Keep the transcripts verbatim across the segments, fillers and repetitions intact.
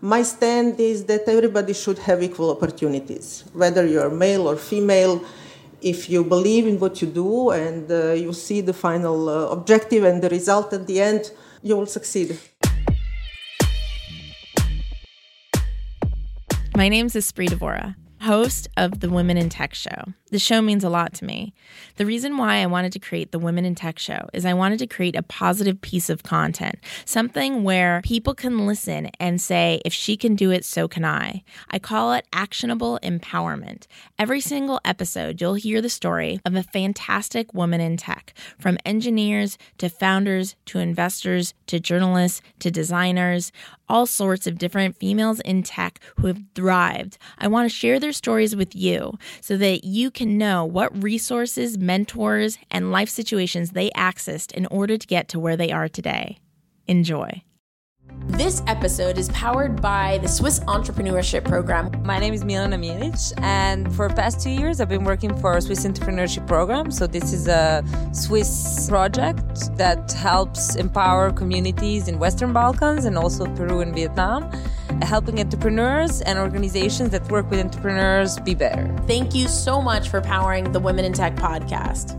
My stand is that everybody should have equal opportunities, whether you're male or female. If you believe in what you do and uh, you see the final uh, objective and the result at the end, you will succeed. My name's Espree Devora, host of the Women in Tech Show. The show means a lot to me. The reason why I wanted to create the Women in Tech Show is I wanted to create a positive piece of content, something where people can listen and say, if she can do it, so can I. I call it actionable empowerment. Every single episode, you'll hear the story of a fantastic woman in tech, from engineers to founders to investors to journalists to designers, all sorts of different females in tech who have thrived. I want to share their stories with you so that you can know what resources, mentors, and life situations they accessed in order to get to where they are today. Enjoy. This episode is powered by the Swiss Entrepreneurship Program. My name is Milena Milic, and for the past two years, I've been working for a Swiss Entrepreneurship Program. So this is a Swiss project that helps empower communities in Western Balkans and also Peru and Vietnam, helping entrepreneurs and organizations that work with entrepreneurs be better. Thank you so much for powering the Women in Tech podcast.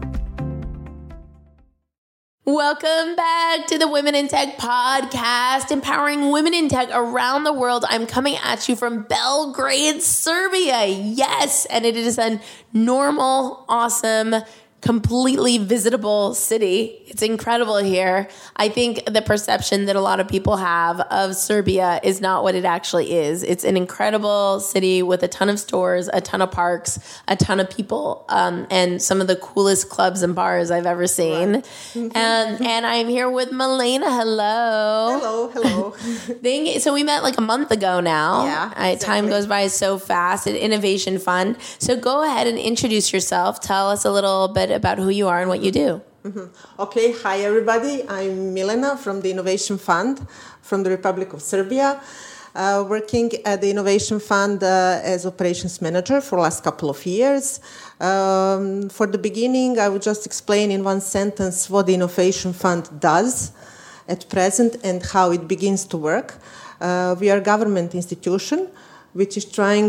Welcome back to the Women in Tech podcast, empowering women in tech around the world. I'm coming at you from Belgrade, Serbia. Yes, and it is a normal, awesome, completely visitable city. It's incredible here. I think the perception that a lot of people have of Serbia is not what it actually is. It's an incredible city with a ton of stores, a ton of parks, a ton of people, um, and some of the coolest clubs and bars I've ever seen. Right. Mm-hmm. And and I'm here with Milena. Hello. Hello, hello. Thank, so we met like a month ago now. Yeah, I, exactly. Time goes by so fast at Innovation Fund. So go ahead and introduce yourself. Tell us a little bit about who you are and what you do. Mm-hmm. Okay, hi everybody. I'm Milena from the Innovation Fund from the Republic of Serbia, uh, working at the Innovation Fund uh, as operations manager for the last couple of years. Um, for the beginning, I would just explain in one sentence what the Innovation Fund does at present and how it begins to work. Uh, we are a government institution which is trying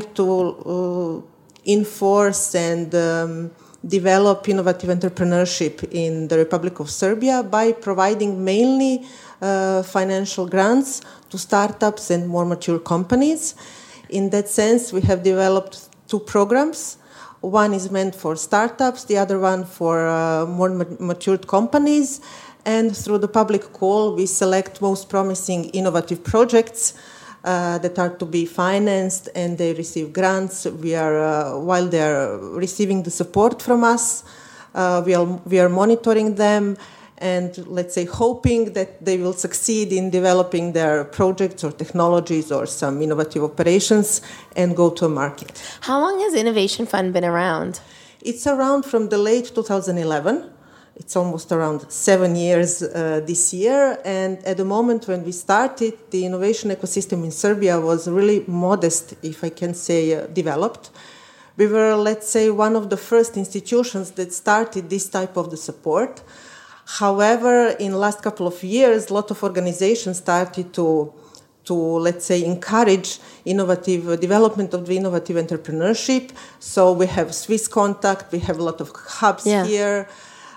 to uh, enforce and um, develop innovative entrepreneurship in the Republic of Serbia by providing mainly uh, financial grants to startups and more mature companies. In that sense, we have developed two programs. One is meant for startups, the other one for uh, more ma- matured companies. And through the public call, we select most promising innovative projects Uh, that are to be financed, and they receive grants. We are uh, while they are receiving the support from us, uh, we are we are monitoring them, and let's say hoping that they will succeed in developing their projects or technologies or some innovative operations and go to a market. How long has Innovation Fund been around? It's around from the late two thousand eleven. It's almost around seven years uh, this year. And at the moment when we started, the innovation ecosystem in Serbia was really modest, if I can say, uh, developed. We were, let's say, one of the first institutions that started this type of the support. However, in the last couple of years, a lot of organizations started to, to let's say, encourage innovative uh, development of the innovative entrepreneurship. So we have Swiss Contact, we have a lot of hubs yeah. here.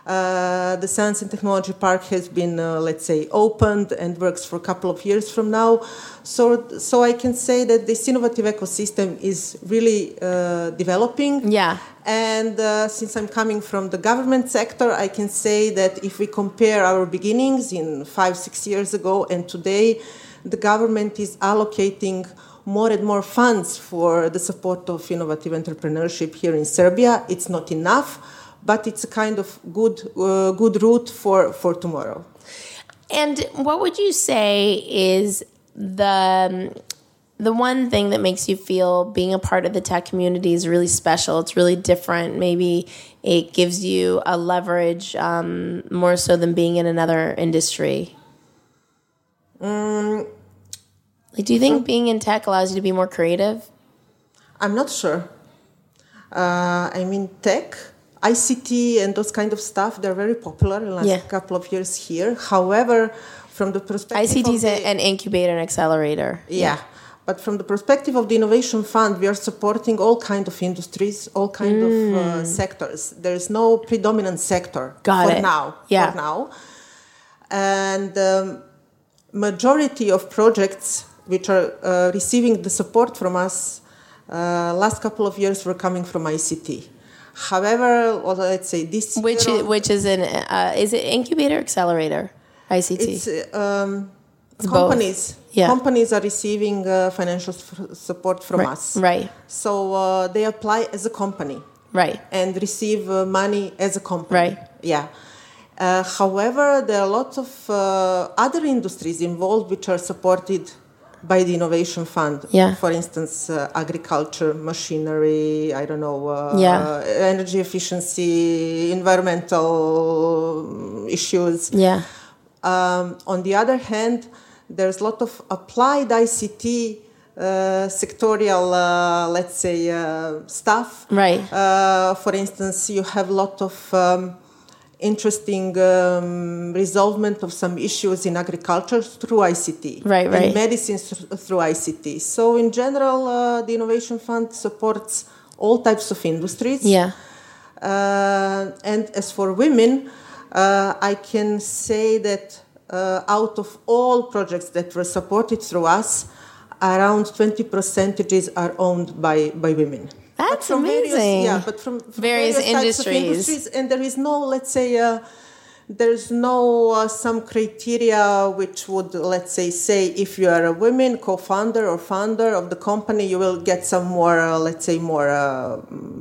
Uh, the Science and Technology Park has been, uh, let's say, opened and works for a couple of years from now. So, so I can say that this innovative ecosystem is really uh, developing. Yeah. And uh, since I'm coming from the government sector, I can say that if we compare our beginnings in five, six years ago and today, the government is allocating more and more funds for the support of innovative entrepreneurship here in Serbia. It's not enough, but it's a kind of good uh, good route for, for tomorrow. And what would you say is the the one thing that makes you feel being a part of the tech community is really special? It's really different. Maybe it gives you a leverage um, more so than being in another industry. Um, like, do you think being in tech allows you to be more creative? I'm not sure. Uh, I mean, tech, I C T and those kind of stuff, they're very popular in the last yeah. couple of years here. However, from the perspective I C T is the, an incubator and accelerator. Yeah. yeah. But from the perspective of the Innovation Fund, we are supporting all kind of industries, all kind mm. of uh, sectors. There is no predominant sector Got for it. now. Yeah. For now, and um, majority of projects which are uh, receiving the support from us uh, last couple of years were coming from I C T. However, well, let's say this which year, is, which is an uh, is it incubator accelerator I C T? It's um, it's companies. Both. Yeah. Companies are receiving uh, financial f- support from right. us. Right. So uh, they apply as a company. Right. And receive uh, money as a company. Right. Yeah. Uh, however, there are lots of uh, other industries involved which are supported by the Innovation Fund. Yeah. For instance, uh, agriculture, machinery, I don't know, uh, yeah. energy efficiency, environmental issues. Yeah. Um, on the other hand, there's a lot of applied I C T uh, sectorial, uh, let's say, uh, stuff. Right. Uh, for instance, you have a lot of um, interesting um, resolvement of some issues in agriculture through I C T. Right, right. In medicine through I C T. So in general, uh, the Innovation Fund supports all types of industries. Yeah. Uh, and as for women, uh, I can say that uh, out of all projects that were supported through us, around twenty percentages are owned by, by women. That's from amazing. Various, yeah, but from, from various, various industries. Types of industries. And there is no, let's say, uh, there's no uh, some criteria which would, let's say, say if you are a woman co-founder or founder of the company, you will get some more, uh, let's say, more, uh,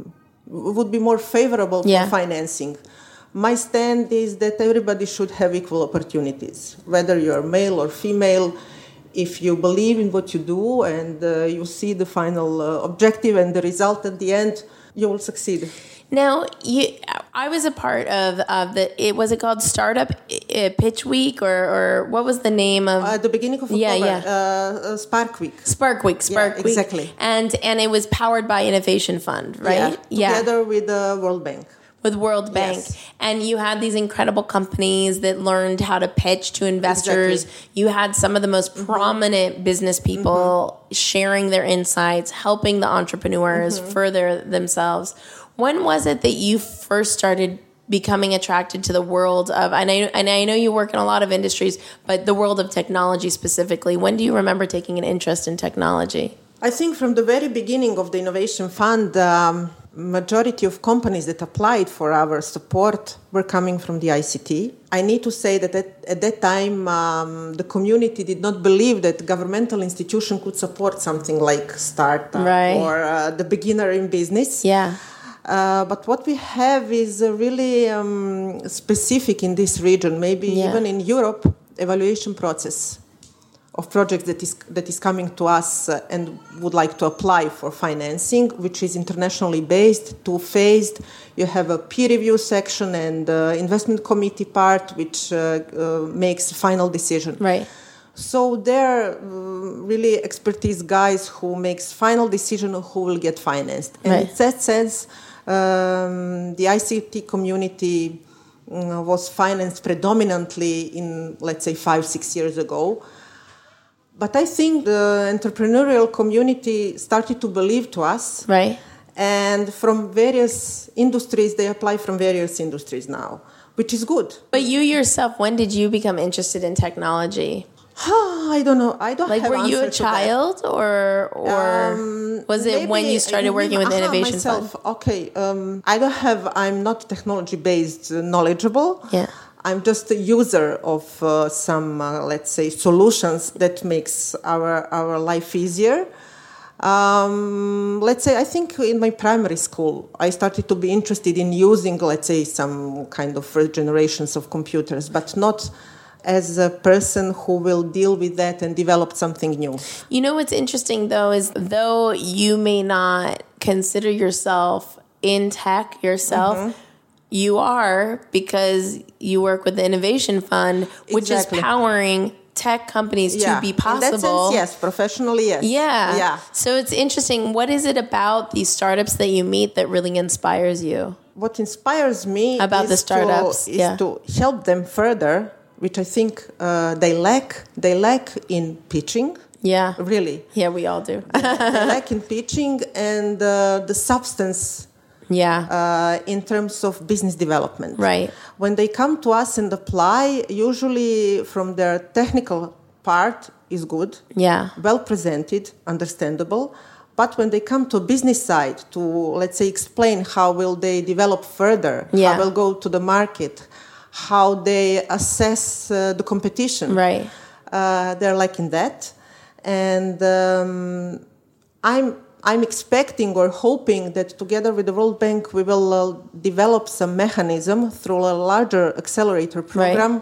would be more favorable yeah. for financing. My stand is that everybody should have equal opportunities, whether you're male or female. If you believe in what you do and uh, you see the final uh, objective and the result at the end, you will succeed. Now, you, I was a part of, of the, it was it called Startup uh, Pitch Week or, or what was the name of? Uh, at the beginning of yeah, October, yeah. Uh, uh, Spark Week. Spark Week, Spark yeah, Week. Exactly. And, and it was powered by Innovation Fund, right? Yeah, together yeah. with the World Bank. With World Bank. Yes. And you had these incredible companies that learned how to pitch to investors. Exactly. You had some of the most mm-hmm. prominent business people mm-hmm. sharing their insights, helping the entrepreneurs mm-hmm. further themselves. When was it that you first started becoming attracted to the world of, and I, and I know you work in a lot of industries, but the world of technology specifically? When do you remember taking an interest in technology? I think from the very beginning of the Innovation Fund, um, majority of companies that applied for our support were coming from the I C T. I need to say that at, at that time, um, the community did not believe that governmental institution could support something like startup right. or uh, the beginner in business. Yeah. Uh, but what we have is uh, really um, specific in this region, maybe yeah. even in Europe, evaluation process of projects that is that is coming to us uh, and would like to apply for financing, which is internationally based, two-phased. You have a peer review section and uh, investment committee part, which uh, uh, makes final decision. Right. So they're uh, really expertise guys who makes final decision who will get financed. And right. in that sense, um, the I C T community uh, was financed predominantly in, let's say, five, six years ago. But I think the entrepreneurial community started to believe to us. Right. And from various industries, they apply from various industries now, which is good. But you yourself, when did you become interested in technology? I don't know. I don't like, have were you a answer to child that. or or um, was it maybe, when you started working with aha, Innovation myself. Fund? Okay. Um, I don't have, I'm not technology-based uh, knowledgeable. Yeah. I'm just a user of uh, some, uh, let's say, solutions that makes our, our life easier. Um, let's say, I think in my primary school, I started to be interested in using, let's say, some kind of first generations of computers, but not as a person who will deal with that and develop something new. You know what's interesting, though, is though you may not consider yourself in tech yourself, mm-hmm. you are, because you work with the Innovation Fund, which exactly. is powering tech companies yeah. to be possible. In that sense, yes. Professionally, yes. Yeah. yeah. So it's interesting. What is it about these startups that you meet that really inspires you? What inspires me about is the startups to, is yeah. to help them further, which I think uh, they lack. They lack in pitching. Yeah. Really. Yeah, we all do. They lack in pitching and uh, the substance Yeah. uh, in terms of business development. Right. When they come to us and apply, usually from their technical part is good, Yeah. well presented, understandable. But when they come to business side to, let's say, explain how will they develop further, Yeah. how will go to the market, how they assess uh, the competition, Right. uh, they're lacking that. And um, I'm I'm expecting or hoping that together with the World Bank we will uh, develop some mechanism through a larger accelerator program,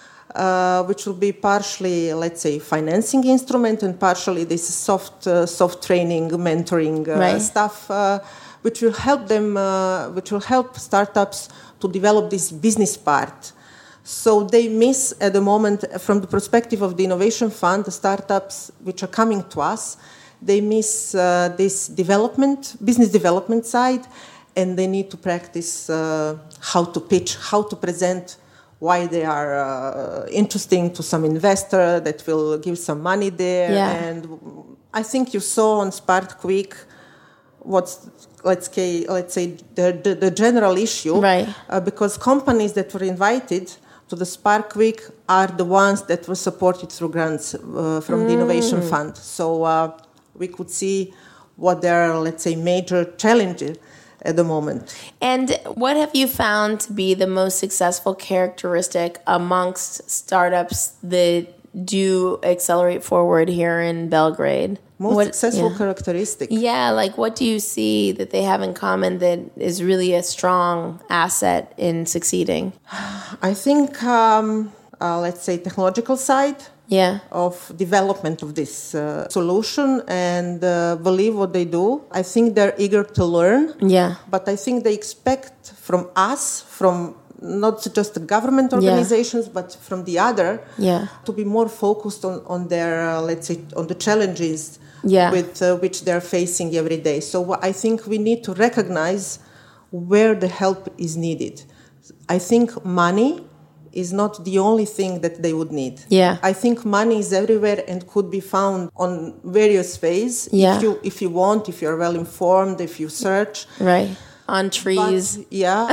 uh, which will be partially, let's say, financing instrument and partially this soft uh, soft training, mentoring uh, Right. stuff, uh, which will help them, uh, which will help startups to develop this business part. So they miss at the moment, from the perspective of the Innovation Fund, the startups which are coming to us, they miss uh, this development, business development side, and they need to practice uh, how to pitch, how to present, why they are uh, interesting to some investor that will give some money there. Yeah. And I think you saw on Spark Quick what's, let's say, let's say the, the, the general issue, Right. uh, because companies that were invited to the Spark Week are the ones that were supported through grants uh, from the Innovation Fund. So uh, we could see what their, let's say, major challenges at the moment. And what have you found to be the most successful characteristic amongst startups that do accelerate forward here in Belgrade? Most What- successful yeah. characteristic. Yeah, like what do you see that they have in common that is really a strong asset in succeeding? I think, um, uh, let's say, technological side Yeah. of development of this uh, solution and uh, believe what they do. I think they're eager to learn. Yeah. But I think they expect from us, from not just the government organizations, yeah. but from the other, yeah. to be more focused on, on their, uh, let's say, on the challenges yeah. with uh, which they're facing every day. So I think we need to recognize where the help is needed. I think money is not the only thing that they would need. Yeah. I think money is everywhere and could be found on various ways. Yeah. If you, if you want, if you're well informed, if you search. Right. On trees. But, yeah.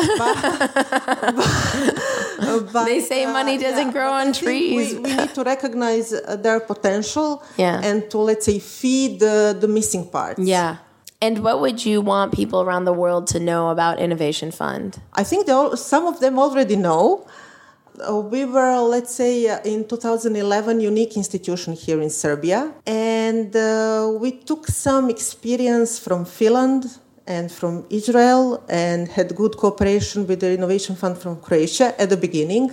But, but, they say money doesn't uh, yeah, grow on trees. We, we need to recognize uh, their potential yeah. and to, let's say, feed the, the missing parts. Yeah. And what would you want people around the world to know about Innovation Fund? I think they all, some of them already know. Uh, we were, let's say, uh, in two thousand eleven, unique institution here in Serbia. And uh, we took some experience from Finland and from Israel and had good cooperation with the Innovation Fund from Croatia at the beginning.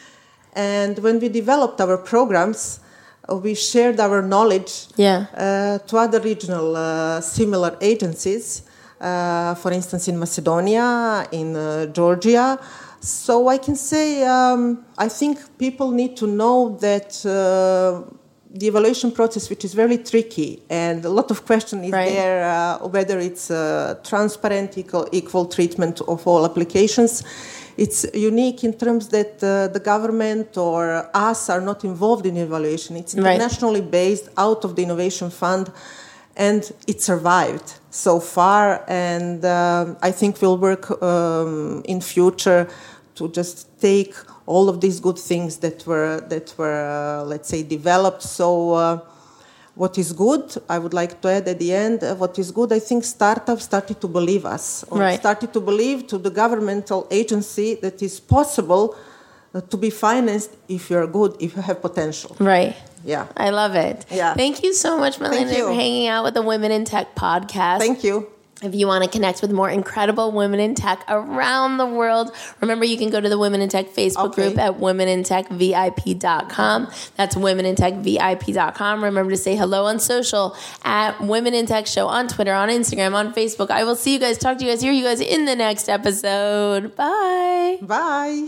And when we developed our programs, uh, we shared our knowledge yeah. uh, to other regional uh, similar agencies, uh, for instance, in Macedonia, in uh, Georgia. So I can say, um, I think people need to know that uh, the evaluation process, which is very tricky, and a lot of question is right. there, uh, whether it's uh, transparent, equal, equal treatment of all applications. It's unique in terms that uh, the government or us are not involved in evaluation. It's internationally right. based out of the Innovation Fund, and it survived so far. And uh, I think we'll work um, in future to just take all of these good things that were that were uh, let's say developed. So uh, what is good, I would like to add at the end, uh, what is good, I think startups started to believe us, or right. started to believe to the governmental agency that it's possible uh, to be financed if you're good, if you have potential. Right. Yeah. I love it. Yeah. Thank you so much, Milena, for hanging out with the Women in Tech podcast. Thank you. If you want to connect with more incredible women in tech around the world, remember you can go to the Women in Tech Facebook okay. group at women in tech V I P dot com. That's women in tech V I P dot com. Remember to say hello on social at Women in Tech Show on Twitter, on Instagram, on Facebook. I will see you guys, talk to you guys, hear you guys in the next episode. Bye. Bye.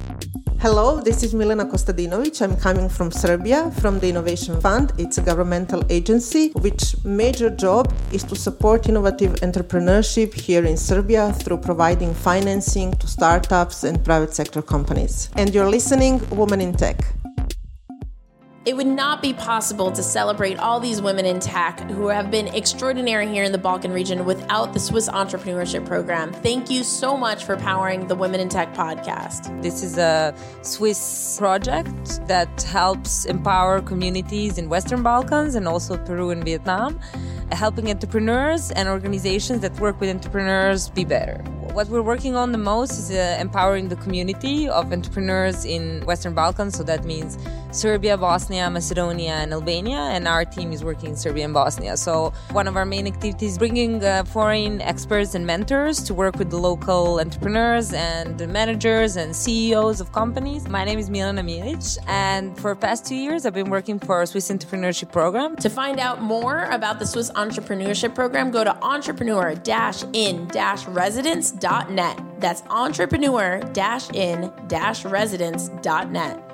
Hello, this is Milena Kostadinovic. I'm coming from Serbia, from the Innovation Fund. It's a governmental agency which major job is to support innovative entrepreneurship here in Serbia through providing financing to startups and private sector companies. And you're listening Women in Tech. It would not be possible to celebrate all these women in tech who have been extraordinary here in the Balkan region without the Swiss Entrepreneurship Program. Thank you so much for powering the Women in Tech podcast. This is a Swiss project that helps empower communities in Western Balkans and also Peru and Vietnam, helping entrepreneurs and organizations that work with entrepreneurs be better. What we're working on the most is uh, empowering the community of entrepreneurs in Western Balkans. So that means Serbia, Bosnia, Macedonia, and Albania. And our team is working in Serbia and Bosnia. So one of our main activities is bringing uh, foreign experts and mentors to work with the local entrepreneurs and managers and C E Os of companies. My name is Milena Milic, and for the past two years, I've been working for a Swiss Entrepreneurship Program. To find out more about the Swiss Entrepreneurship Program, go to entrepreneur dash in dash residence dot net. That's entrepreneur dash in dash residence dot net.